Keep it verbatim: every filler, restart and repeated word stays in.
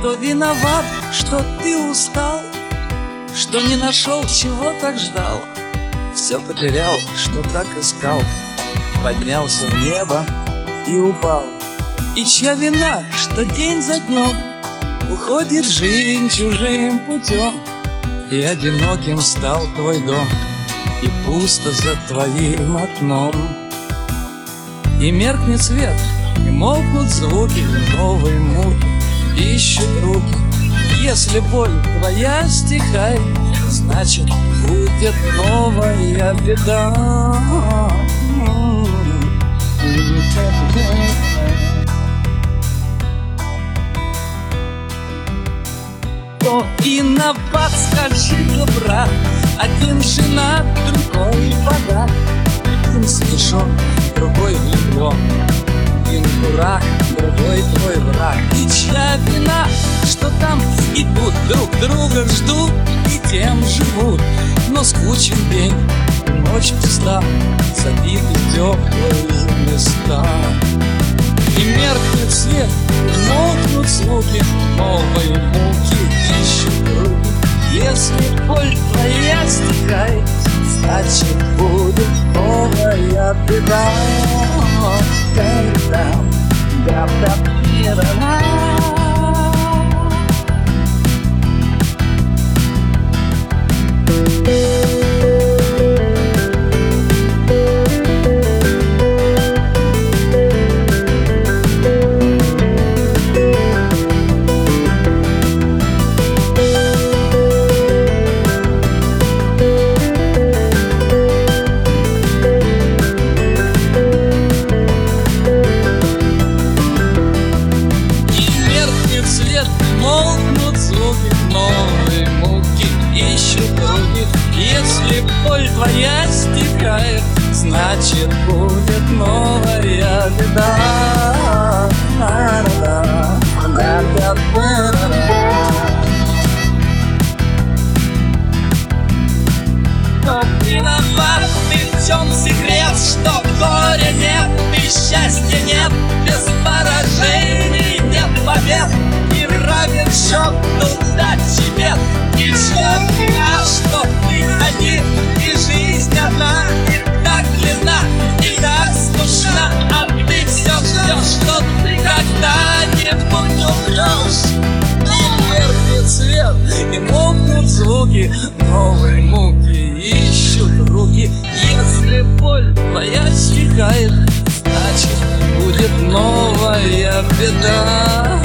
Кто виноват, что ты устал, что не нашел, чего так ждал, все потерял, что так искал, поднялся в небо и упал. И чья вина, что день за днем уходит жизнь чужим путем, и одиноким стал твой дом, и пусто за твоим окном. И меркнет свет, и молкнут звуки, новые муки ищут руки. Если боль твоя стихает, значит будет новая беда. То и на подскажи, брат, один женат, другой богат, один смешон, другой влюблен, один дурак, другой твой враг. И чья вина, что там идут, друг друга ждут и тем живут, но скучен день, ночь пуста, забиты теплые места. И меркнет свет, молкнут звуки, новые муки ищут руки. Если боль твоя стихает, значит будет новая беда. Когда, когда пирана. Молкнут звуки, новые муки ищут руки. Если боль твоя стихает, значит будет новая беда. Но виноват ты, в чем секрет, что горя нет и счастья нет, без поражений нет побед. Равен счет, удачи нет. И чья вина, что ты один, и жизнь одна, и так длинна, и так скучна, а ты все ждешь, что ты когда-нибудь умрешь. И меркнет свет, и молкнут звуки, новые муки ищут руки. Если боль твоя стихает, значит будет новая беда.